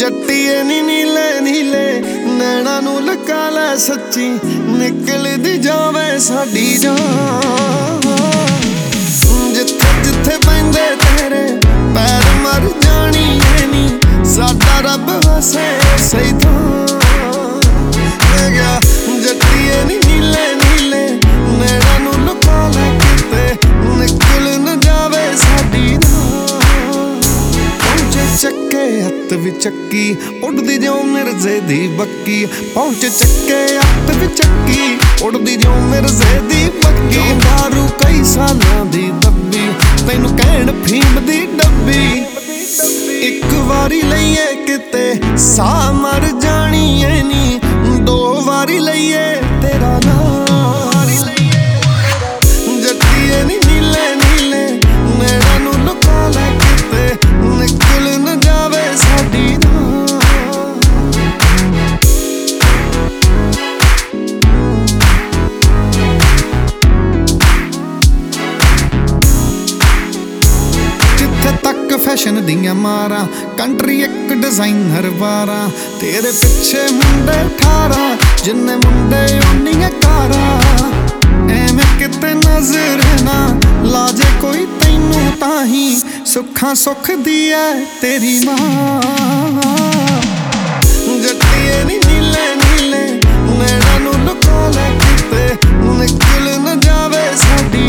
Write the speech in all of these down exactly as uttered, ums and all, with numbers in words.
जट्टिए नी नीले नीले नैना नू लगा लै सच्ची निकलदी जावे साडी जान। जिथे जिथे पैंदे तेरे पैर मर जानी है नी साडा रब वसे सही था गया। जट्टिए नी नीले नीले नैना नू लगा लै किते निकल न जावे साडी चक्के हत्थ भी चक्की उड़दी जो मिर्जे दी बक्की। पहुंचे चक्के हत्थ भी चक्की उड़दी जो मिर्जे दी बक्की। दारू कई सालां दी दब्बी तैनू कहण फीम दी डब्बी। एक वारी लईए किते सा मर जानी है नी दो वारी लईए तेरा नाम। जट्टिए नी नीले नीले नैना नू लुका लै किते निकल न जावे साडी जिथे तक फैशन दियां मारां कंट्री एक डिजाइनर बारां तेरे पिछे मुंडे ठारा जिन्ने मुंडे उन्नियां कारां। एवें किते नजर ना लाजे कोई तैनू ताही सुखा सुख दी है तेरी मां। जट्टिए नी नीले नीले नैना नू लुका लै किते निकल न जावे साडी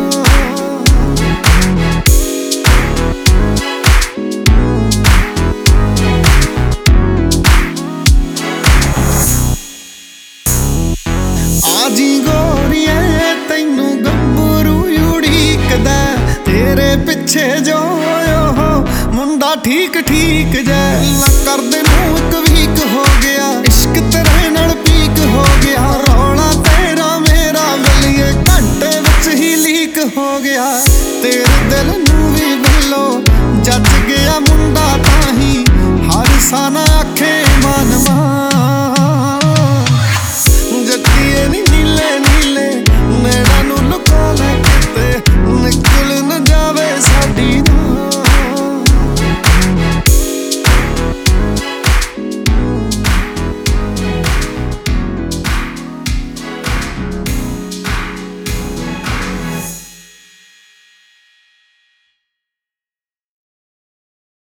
आजी गोरिए तैनू गब्बरू उड़ीकदा तेरे पिछे जो हो मुंडा ठीक ठीक जै कर दे मूक वीक हो गया। इश्क तेरे नाल पीक हो गया रौला तेरा मेरा गलिए घंटे विच ही लीक हो गया। तेरे दिल नू भी बल्लो जज गया मुंडा ताही हर साना आखे